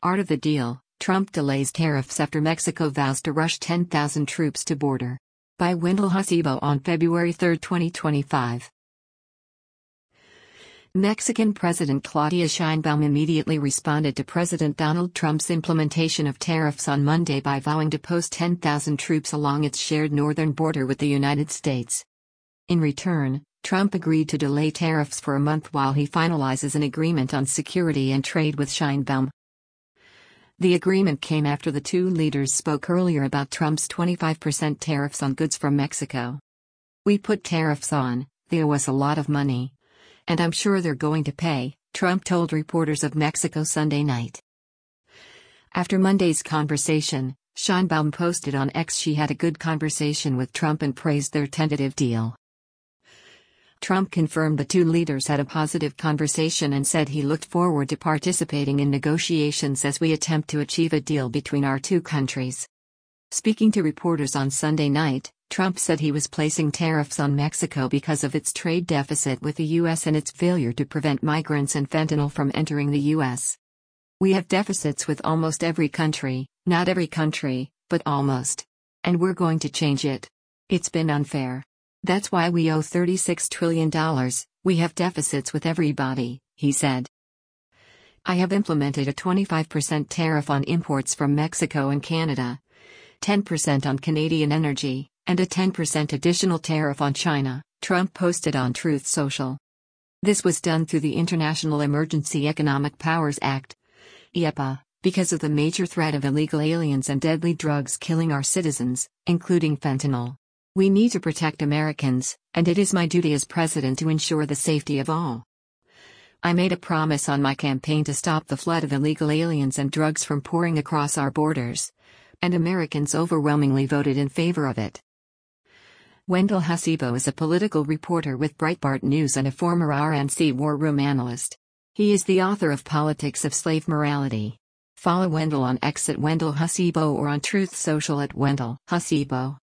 Art of the deal: Trump delays tariffs after Mexico vows to rush 10,000 troops to border. By Wendell Hasibo on February 3, 2025. Mexican President Claudia Sheinbaum immediately responded to President Donald Trump's implementation of tariffs on Monday by vowing to post 10,000 troops along its shared northern border with the United States. In return, Trump agreed to delay tariffs for a month while he finalizes an agreement on security and trade with Sheinbaum. The agreement came after the two leaders spoke earlier about Trump's 25% tariffs on goods from Mexico. "We put tariffs on, they owe us a lot of money. And I'm sure they're going to pay," Trump told reporters of Mexico Sunday night. After Monday's conversation, Sheinbaum posted on X she had a good conversation with Trump and praised their tentative deal. Trump confirmed the two leaders had a positive conversation and said he looked forward to participating in negotiations as we attempt to achieve a deal between our two countries. Speaking to reporters on Sunday night, Trump said he was placing tariffs on Mexico because of its trade deficit with the U.S. and its failure to prevent migrants and fentanyl from entering the U.S. "We have deficits with almost every country, not every country, but almost. And we're going to change it. It's been unfair. That's why we owe $36 trillion, we have deficits with everybody," he said. "I have implemented a 25% tariff on imports from Mexico and Canada, 10% on Canadian energy, and a 10% additional tariff on China," Trump posted on Truth Social. This was done through the International Emergency Economic Powers Act, IEEPA, because of the major threat of illegal aliens and deadly drugs killing our citizens, including fentanyl. "We need to protect Americans, and it is my duty as president to ensure the safety of all. I made a promise on my campaign to stop the flood of illegal aliens and drugs from pouring across our borders, and Americans overwhelmingly voted in favor of it." Wendell Hasibo is a political reporter with Breitbart News and a former RNC war room analyst. He is the author of Politics of Slave Morality. Follow Wendell on X at Wendell Hasibo or on Truth Social at Wendell Hasibo.